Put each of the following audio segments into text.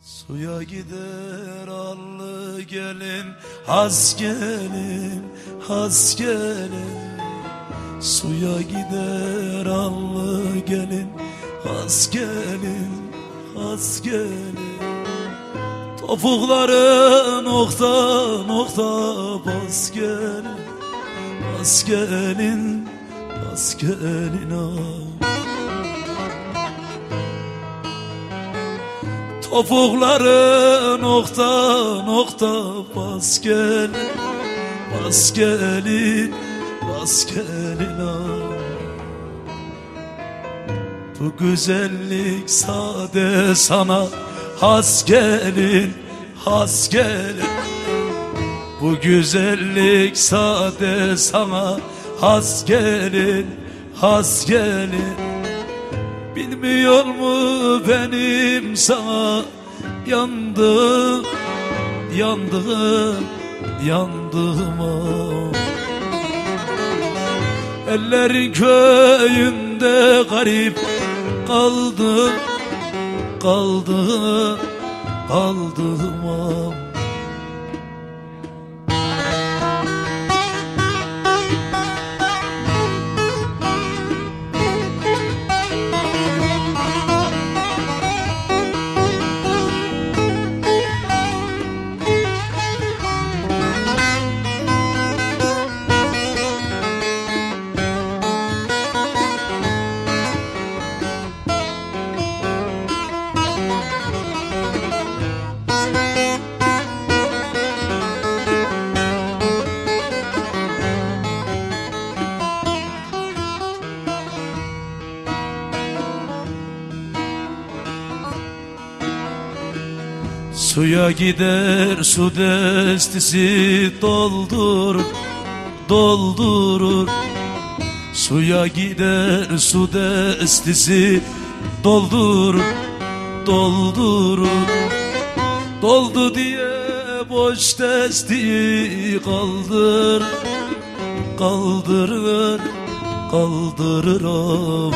Suya gider allı gelin, has gelin, has gelin. Suya gider allı gelin, has gelin, has gelin. Topukları nokta nokta bas gelin, bas gelin, bas gelin ah. Topukları nokta nokta bas gelin, bas gelin, bas gelin ah. Bu güzellik sade sana has gelin, has gelin. Bu güzellik sade sana has gelin, has gelin. Bilmiyor mu benim sana yandım, yandım, yandığıma. Ellerin köyünde garip kaldım, kaldım, kaldığıma. Suya gider su destisi doldurur, doldurur. Suya gider su destisi doldurur, doldurur. Doldu diye boş destiyi kaldır, kaldırır, kaldırırım.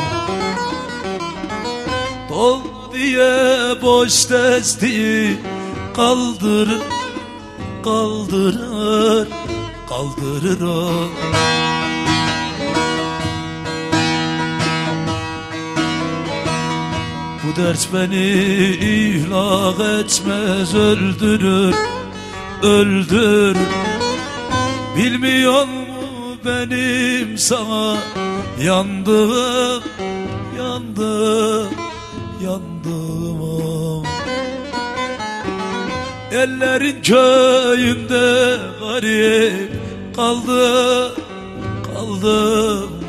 Doldu diye boş destiyi kaldırır, kaldırır, kaldırırım. Bu dert beni ihlak etmez, öldürür, öldürür. Bilmiyor mu benim sana yandığım, yandım, yandım. Ellerin köyünde garip kaldım, kaldım,